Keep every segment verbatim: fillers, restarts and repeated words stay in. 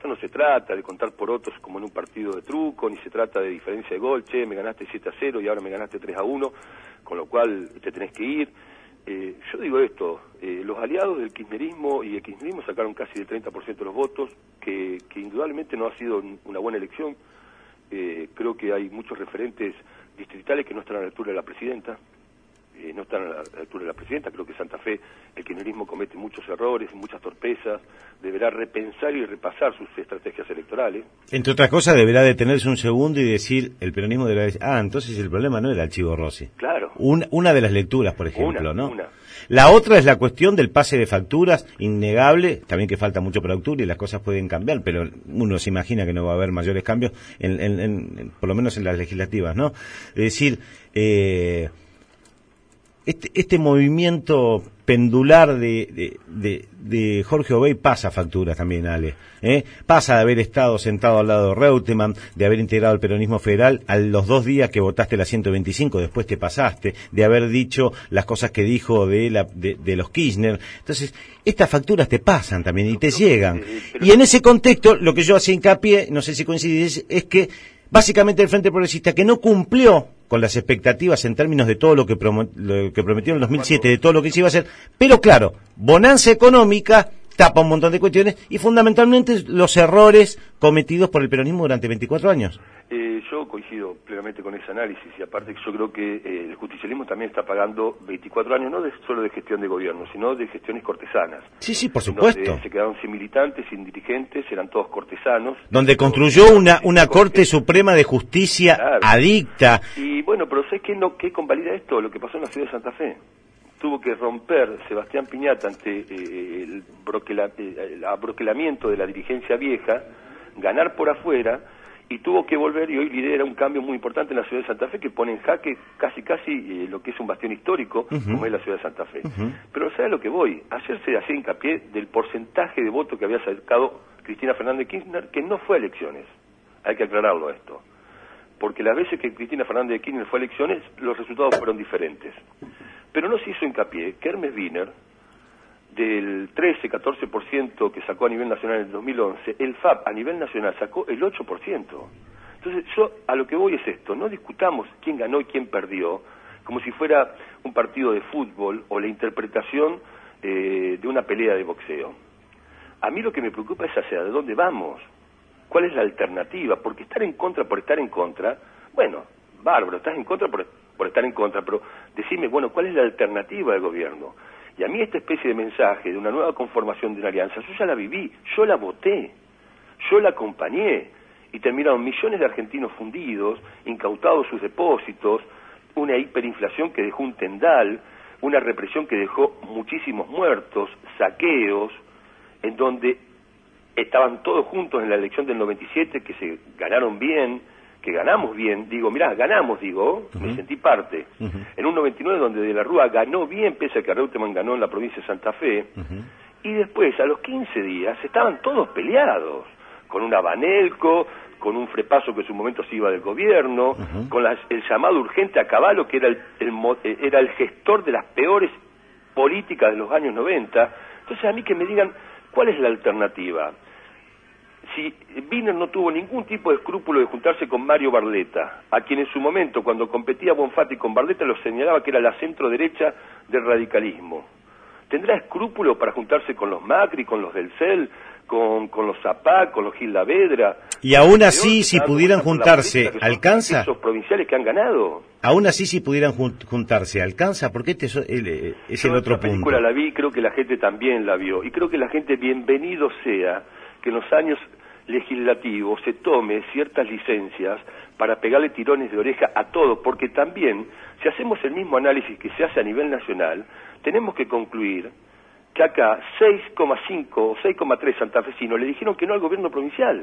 esto no se trata de contar por otros como en un partido de truco, ni se trata de diferencia de gol, che, me ganaste siete a cero y ahora me ganaste tres a uno, con lo cual te tenés que ir. Eh, yo digo esto, eh, los aliados del kirchnerismo y el kirchnerismo sacaron casi el treinta por ciento de los votos, que, que indudablemente no ha sido una buena elección. Eh, creo que hay muchos referentes distritales que no están a la altura de la presidenta. Eh, no están a la altura de la presidenta. Creo que Santa Fe, el kirchnerismo comete muchos errores, muchas torpezas, deberá repensar y repasar sus estrategias electorales. Entre otras cosas, deberá detenerse un segundo y decir, el peronismo deberá decir, ah, entonces el problema no era el Chivo Rossi. Claro. Un, una de las lecturas, por ejemplo, una, ¿no? Una. La otra es la cuestión del pase de facturas, innegable, también que falta mucho para octubre y las cosas pueden cambiar, pero uno se imagina que no va a haber mayores cambios, en, en, en, por lo menos en las legislativas, ¿no? Es decir, eh... Este, este movimiento pendular de, de, de, de Jorge Obey pasa facturas también, Ale. ¿eh? Pasa de haber estado sentado al lado de Reutemann, de haber integrado el peronismo federal, a los dos días que votaste la ciento veinticinco, después te pasaste, de haber dicho las cosas que dijo de, la, de, de los Kirchner. Entonces, estas facturas te pasan también y te llegan. Y en ese contexto, lo que yo hacía hincapié, no sé si coincidís, es que básicamente el Frente Progresista, que no cumplió con las expectativas en términos de todo lo que, promo, lo que prometió en el dos mil siete, de todo lo que se iba a hacer, pero claro, bonanza económica tapa un montón de cuestiones y fundamentalmente los errores cometidos por el peronismo durante veinticuatro años. Eh, yo coincido plenamente con ese análisis y aparte yo creo que eh, el justicialismo también está pagando veinticuatro años, no de, solo de gestión de gobierno, sino de gestiones cortesanas. Sí, sí, por supuesto. Se quedaron sin militantes, sin dirigentes, eran todos cortesanos. Donde construyó una una Corte Suprema de Justicia claro. adicta. Y bueno, pero ¿sabes qué, no, qué convalida esto? Lo que pasó en la ciudad de Santa Fe. Tuvo que romper Sebastián Piñata ante eh, el, broquela, eh, el abroquelamiento de la dirigencia vieja, ganar por afuera, y tuvo que volver y hoy lidera un cambio muy importante en la ciudad de Santa Fe que pone en jaque casi casi eh, lo que es un bastión histórico, uh-huh. como es la ciudad de Santa Fe. Uh-huh. Pero ¿sabe lo que voy? Ayer se hacía hincapié del porcentaje de votos que había sacado Cristina Fernández de Kirchner, que no fue a elecciones. Hay que aclararlo esto. Porque las veces que Cristina Fernández de Kirchner fue a elecciones, los resultados fueron diferentes. Pero no se hizo hincapié que Hermes Wiener, del trece a catorce por ciento que sacó a nivel nacional en el dos mil once, el F A P a nivel nacional sacó el ocho por ciento. Entonces yo a lo que voy es esto, no discutamos quién ganó y quién perdió, como si fuera un partido de fútbol o la interpretación eh, de una pelea de boxeo. A mí lo que me preocupa es hacia dónde vamos, cuál es la alternativa, porque estar en contra por estar en contra, bueno, bárbaro, estás en contra por, por estar en contra, pero decime, bueno, ¿cuál es la alternativa del gobierno? Y a mí esta especie de mensaje de una nueva conformación de una alianza, yo ya la viví, yo la voté, yo la acompañé, y terminaron millones de argentinos fundidos, incautados sus depósitos, una hiperinflación que dejó un tendal, una represión que dejó muchísimos muertos, saqueos, en donde estaban todos juntos en la elección del noventa y siete, que se ganaron bien, que ganamos bien, digo, mirá, ganamos, digo, uh-huh. me sentí parte. Uh-huh. En un noventa y nueve donde De la Rúa ganó bien, pese a que Reutemann ganó en la provincia de Santa Fe, uh-huh. y después, a los quince días, estaban todos peleados, con un Abanelco, con un Frepaso que en su momento se iba del gobierno, uh-huh. con las, el llamado urgente a Caballo, que era el, el, era el gestor de las peores políticas de los años noventa. Entonces, a mí que me digan, ¿cuál es la alternativa? Si Wiener no tuvo ningún tipo de escrúpulo de juntarse con Mario Barletta, a quien en su momento, cuando competía Bonfatti con Barletta, lo señalaba que era la centro-derecha del radicalismo, ¿tendrá escrúpulo para juntarse con los Macri, con los del C E L, con, con los Zapag, con los Gil Lavedra? Y aún así, si pudieran juntarse, ¿alcanza? Esos provinciales que han ganado. Aún así, si pudieran juntarse, ¿alcanza? Porque este es el, es el otro punto. La película la vi, creo que la gente también la vio, y creo que la gente, bienvenido sea que en los años legislativos se tome ciertas licencias para pegarle tirones de oreja a todo, porque también, si hacemos el mismo análisis que se hace a nivel nacional, tenemos que concluir que acá seis coma cinco o seis coma tres santafesinos le dijeron que no al gobierno provincial.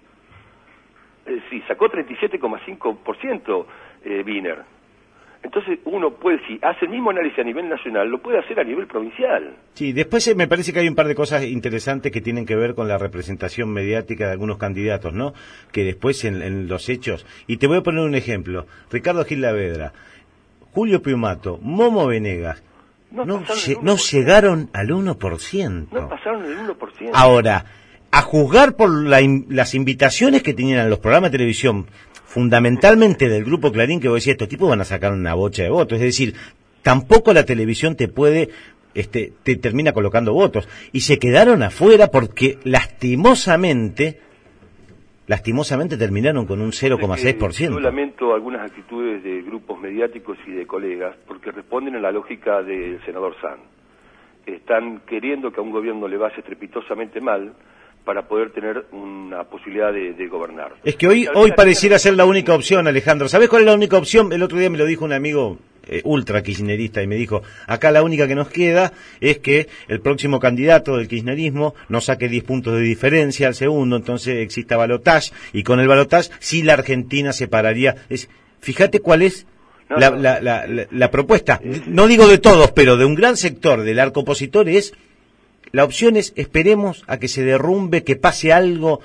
Eh, sí, sacó treinta y siete coma cinco por ciento eh, Wiener. Entonces uno puede, si hace el mismo análisis a nivel nacional, lo puede hacer a nivel provincial. Sí, después me parece que hay un par de cosas interesantes que tienen que ver con la representación mediática de algunos candidatos, ¿no? Que después en, en los hechos, y te voy a poner un ejemplo, Ricardo Gil Lavedra, Julio Piumato, Momo Venegas, no, no, lle- no llegaron al uno por ciento. No pasaron el uno por ciento. Ahora, a juzgar por la, las invitaciones que tenían a los programas de televisión, fundamentalmente del Grupo Clarín, que vos decías, estos tipos van a sacar una bocha de votos. Es decir, tampoco la televisión te puede, este, te termina colocando votos. Y se quedaron afuera porque lastimosamente, lastimosamente terminaron con un cero coma seis por ciento. Yo lamento algunas actitudes de grupos mediáticos y de colegas porque responden a la lógica del senador Sanz. Están queriendo que a un gobierno le vaya estrepitosamente mal para poder tener una posibilidad de, de gobernar. Es que hoy hoy pareciera ser la única opción, Alejandro. ¿Sabés cuál es la única opción? El otro día me lo dijo un amigo eh, ultra kirchnerista y me dijo, acá la única que nos queda es que el próximo candidato del kirchnerismo no saque diez puntos de diferencia al segundo, entonces exista balotaje, y con el balotaje sí la Argentina se pararía. Es, fíjate cuál es no, la, no, la, la, la, la propuesta. No digo de todos, pero de un gran sector del arco opositor es... La opción es, esperemos a que se derrumbe, que pase algo.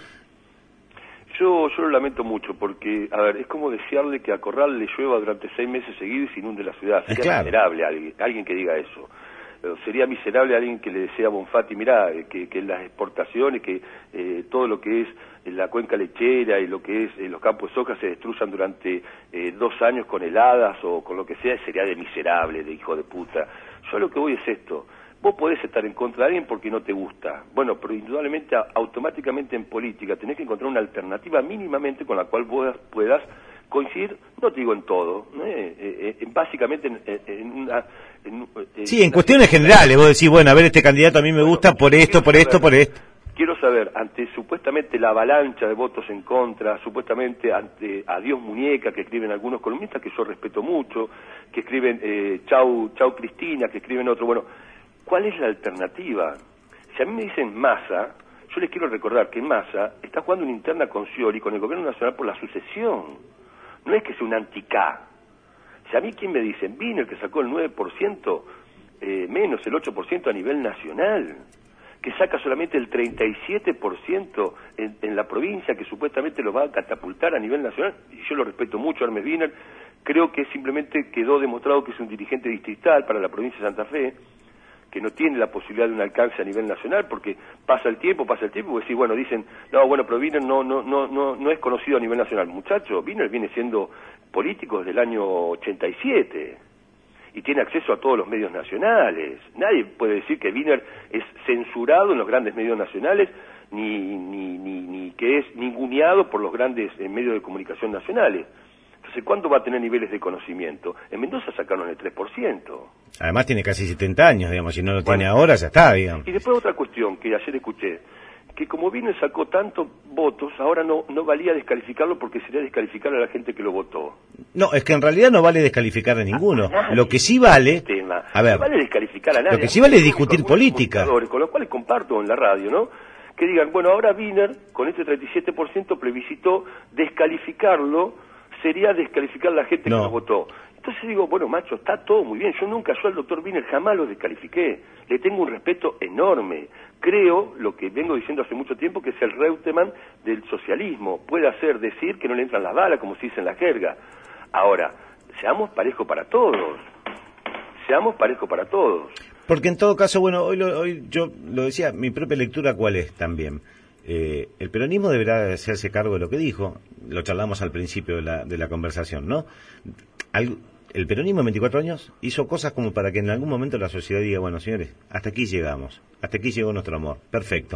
Yo yo lo lamento mucho, porque, a ver, es como desearle que a Corral le llueva durante seis meses seguidos y inunde la ciudad. Sería claro. miserable alguien, alguien que diga eso. Sería miserable alguien que le desea a Bonfatti, mirá, que, que las exportaciones, que eh, todo lo que es la cuenca lechera y lo que es eh, los campos de soja se destruyan durante eh, dos años con heladas o con lo que sea, sería de miserable, de hijo de puta. Yo lo que voy es esto. Vos podés estar en contra de alguien porque no te gusta. Bueno, pero indudablemente, automáticamente en política tenés que encontrar una alternativa mínimamente con la cual vos puedas coincidir, no te digo en todo, ¿eh? Eh, eh, básicamente en, en una... En, en sí, en una cuestiones generales, vos decís, bueno, a ver, este candidato a mí me bueno, gusta por esto, por esto, por esto. Quiero saber, ante supuestamente la avalancha de votos en contra, supuestamente ante Adiós Muñeca, que escriben algunos columnistas, que yo respeto mucho, que escriben eh, Chau, Chau Cristina, que escriben otro, bueno... ¿Cuál es la alternativa? Si a mí me dicen Massa, yo les quiero recordar que Massa está jugando una interna con Scioli, con el gobierno nacional por la sucesión. No es que sea un anti-K. Si a mí quien me dicen, vino el que sacó el nueve por ciento, eh, menos el ocho por ciento a nivel nacional, que saca solamente el treinta y siete por ciento en, en la provincia, que supuestamente lo va a catapultar a nivel nacional, y yo lo respeto mucho, Hermes Wiener, creo que simplemente quedó demostrado que es un dirigente distrital para la provincia de Santa Fe, que no tiene la posibilidad de un alcance a nivel nacional, porque pasa el tiempo, pasa el tiempo, y decís, bueno, dicen, no, bueno, pero Wiener no, no, no, no, no es conocido a nivel nacional. Muchacho, Wiener viene siendo político desde el año ochenta y siete, y tiene acceso a todos los medios nacionales. Nadie puede decir que Wiener es censurado en los grandes medios nacionales, ni, ni, ni, ni que es ninguneado por los grandes eh, medios de comunicación nacionales. Entonces, ¿cuándo va a tener niveles de conocimiento? En Mendoza sacaron el tres por ciento. Además tiene casi setenta años, digamos, si no lo bueno, tiene ahora ya está, digamos. Y después otra cuestión que ayer escuché, que como Wiener sacó tantos votos, ahora no no valía descalificarlo porque sería descalificar a la gente que lo votó. No, es que en realidad no vale descalificar a ninguno. A lo que sí vale, tema. a ver, no vale descalificar a nadie. Lo que sí vale es discutir política. Con lo cual comparto en la radio, ¿no? Que digan, bueno, ahora Wiener, con este treinta y siete por ciento plebiscitó descalificarlo, sería descalificar a la gente no. que lo votó. Entonces digo, bueno, macho, está todo muy bien. Yo nunca, yo al doctor Wiener jamás lo descalifiqué. Le tengo un respeto enorme. Creo, lo que vengo diciendo hace mucho tiempo, que es el Reutemann del socialismo. Puede hacer decir que no le entran las balas, como se dice en la jerga. Ahora, seamos parejos para todos. Seamos parejos para todos. Porque en todo caso, bueno, hoy, lo, hoy yo lo decía, mi propia lectura, ¿cuál es también? Eh, el peronismo deberá hacerse cargo de lo que dijo, lo charlamos al principio de la, de la conversación, ¿no? Al, el peronismo en veinticuatro años hizo cosas como para que en algún momento la sociedad diga, bueno, señores, hasta aquí llegamos, hasta aquí llegó nuestro amor, perfecto.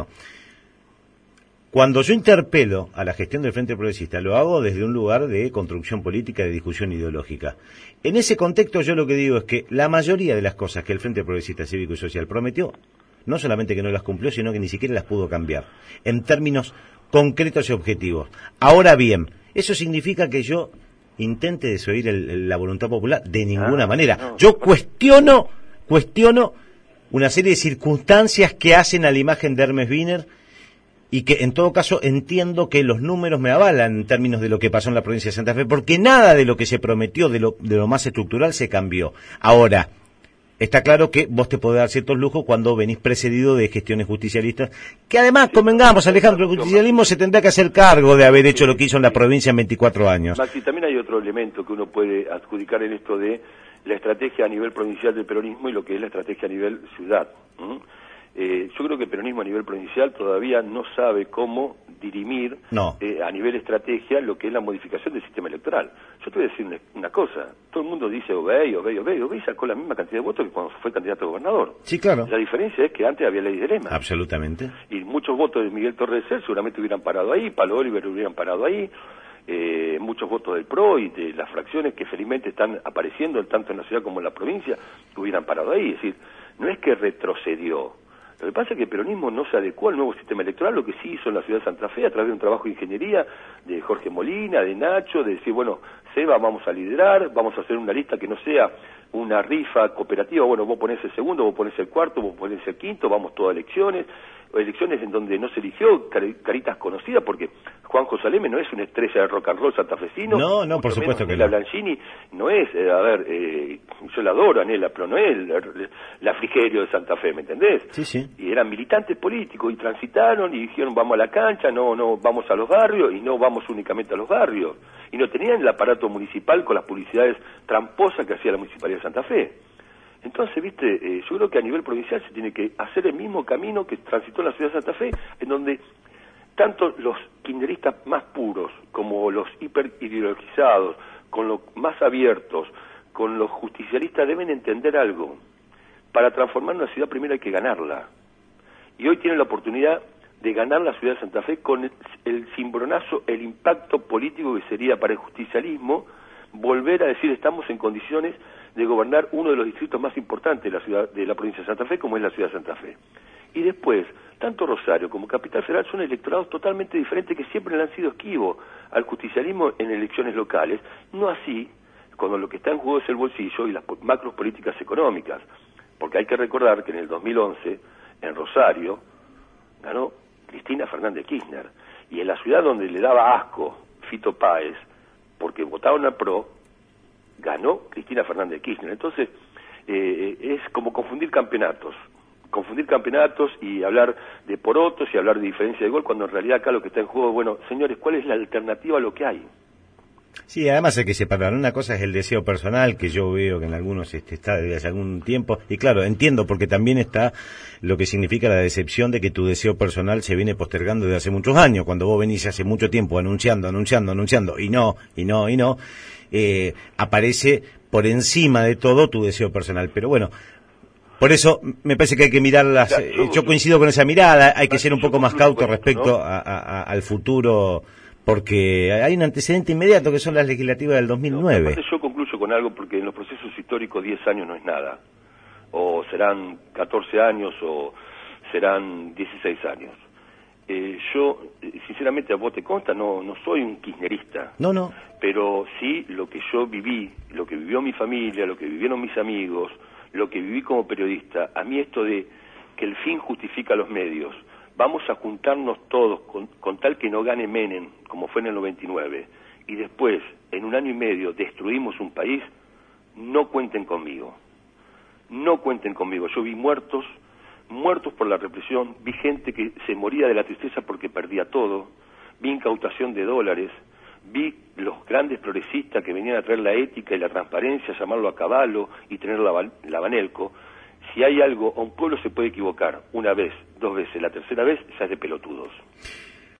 Cuando yo interpelo a la gestión del Frente Progresista, lo hago desde un lugar de construcción política, de discusión ideológica. En ese contexto yo lo que digo es que la mayoría de las cosas que el Frente Progresista Cívico y Social prometió, no solamente que no las cumplió, sino que ni siquiera las pudo cambiar, en términos concretos y objetivos. Ahora bien, ¿eso significa que yo intente desoír el, el, la voluntad popular? De ninguna ah, manera. No. Yo cuestiono, cuestiono una serie de circunstancias que hacen a la imagen de Hermes Wiener y que en todo caso entiendo que los números me avalan en términos de lo que pasó en la provincia de Santa Fe, porque nada de lo que se prometió, de lo, de lo más estructural, se cambió. Ahora, está claro que vos te podés dar ciertos lujos cuando venís precedido de gestiones justicialistas, que además, convengamos, Alejandro, el justicialismo se tendrá que hacer cargo de haber hecho lo que hizo en la provincia en veinticuatro años. Maxi, también hay otro elemento que uno puede adjudicar en esto de la estrategia a nivel provincial del peronismo y lo que es la estrategia a nivel ciudad. ¿Mm? Eh, yo creo que el peronismo a nivel provincial todavía no sabe cómo dirimir no. eh, a nivel estrategia lo que es la modificación del sistema electoral. Yo te voy a decir una, una cosa, todo el mundo dice Obey, Obey, Obey, Obey sacó la misma cantidad de votos que cuando fue candidato a gobernador. Sí, claro. La diferencia es que antes había ley de lema. Absolutamente. Y muchos votos de Miguel Torres de Ser seguramente hubieran parado ahí, Palo Oliver hubieran parado ahí, eh, muchos votos del P R O y de las fracciones que felizmente están apareciendo tanto en la ciudad como en la provincia hubieran parado ahí. Es decir, no es que retrocedió. Lo que pasa es que el peronismo no se adecuó al nuevo sistema electoral, lo que sí hizo en la ciudad de Santa Fe a través de un trabajo de ingeniería de Jorge Molina, de Nacho, de decir, bueno, Seba, vamos a liderar, vamos a hacer una lista que no sea una rifa cooperativa, bueno, vos ponés el segundo, vos ponés el cuarto, vos ponés el quinto, vamos todas a elecciones, elecciones en donde no se eligió caritas conocidas, porque Juanjo Saleme no es una estrella de rock and roll santafesino. No, no, por supuesto que no. La Blanchini no es, eh, a ver, eh, yo la adoro, Anela, pero no es la, la Frigerio de Santa Fe, ¿me entendés? Sí, sí. Y eran militantes políticos y transitaron y dijeron vamos a la cancha, no, no, vamos a los barrios y no vamos únicamente a los barrios. Y no tenían el aparato municipal con las publicidades tramposas que hacía la Municipalidad de Santa Fe. Entonces, viste, eh, yo creo que a nivel provincial se tiene que hacer el mismo camino que transitó la ciudad de Santa Fe, en donde tanto los kirchneristas más puros, como los hiperideologizados, con los más abiertos, con los justicialistas, deben entender algo. Para transformar una ciudad primero hay que ganarla. Y hoy tienen la oportunidad de ganar la ciudad de Santa Fe con el, el cimbronazo, el impacto político que sería para el justicialismo volver a decir estamos en condiciones de gobernar uno de los distritos más importantes de la ciudad de la provincia de Santa Fe, como es la ciudad de Santa Fe. Y después, tanto Rosario como Capital Federal son electorados totalmente diferentes que siempre le han sido esquivos al justicialismo en elecciones locales, no así cuando lo que está en juego es el bolsillo y las macros políticas económicas, porque hay que recordar que en el dos mil once, en Rosario, ganó Cristina Fernández Kirchner, y en la ciudad donde le daba asco Fito Páez, porque votaron a P R O, ganó Cristina Fernández Kirchner. Entonces, eh, es como confundir campeonatos, confundir campeonatos y hablar de porotos y hablar de diferencia de gol, cuando en realidad acá lo que está en juego, bueno, señores, ¿cuál es la alternativa a lo que hay? Sí, además hay que separar. Una cosa es el deseo personal, que yo veo que en algunos este, está desde hace algún tiempo, y claro, entiendo, porque también está lo que significa la decepción de que tu deseo personal se viene postergando desde hace muchos años, cuando vos venís hace mucho tiempo anunciando, anunciando, anunciando, y no, y no, y no, eh, aparece por encima de todo tu deseo personal. Pero bueno, por eso me parece que hay que mirar las... Claro, yo, eh, yo coincido con esa mirada, hay que ser un poco más cauto esto, respecto ¿no? a, a, al futuro, porque hay un antecedente inmediato que son las legislativas del dos mil nueve. No, yo concluyo con algo, porque en los procesos históricos diez años no es nada, o serán catorce años o serán dieciséis años. Eh, yo, sinceramente, a vos te consta, no, no soy un kirchnerista. No, no. Pero sí lo que yo viví, lo que vivió mi familia, lo que vivieron mis amigos, lo que viví como periodista, a mí esto de que el fin justifica los medios, vamos a juntarnos todos con, con tal que no gane Menem, como fue en el noventa y nueve, y después, en un año y medio, destruimos un país, no cuenten conmigo. No cuenten conmigo. Yo vi muertos, muertos por la represión, vi gente que se moría de la tristeza porque perdía todo, vi incautación de dólares, vi los grandes progresistas que venían a traer la ética y la transparencia, llamarlo a caballo y tener la, la Banelco. Si hay algo, un pueblo se puede equivocar una vez, dos veces, la tercera vez ya es de pelotudos.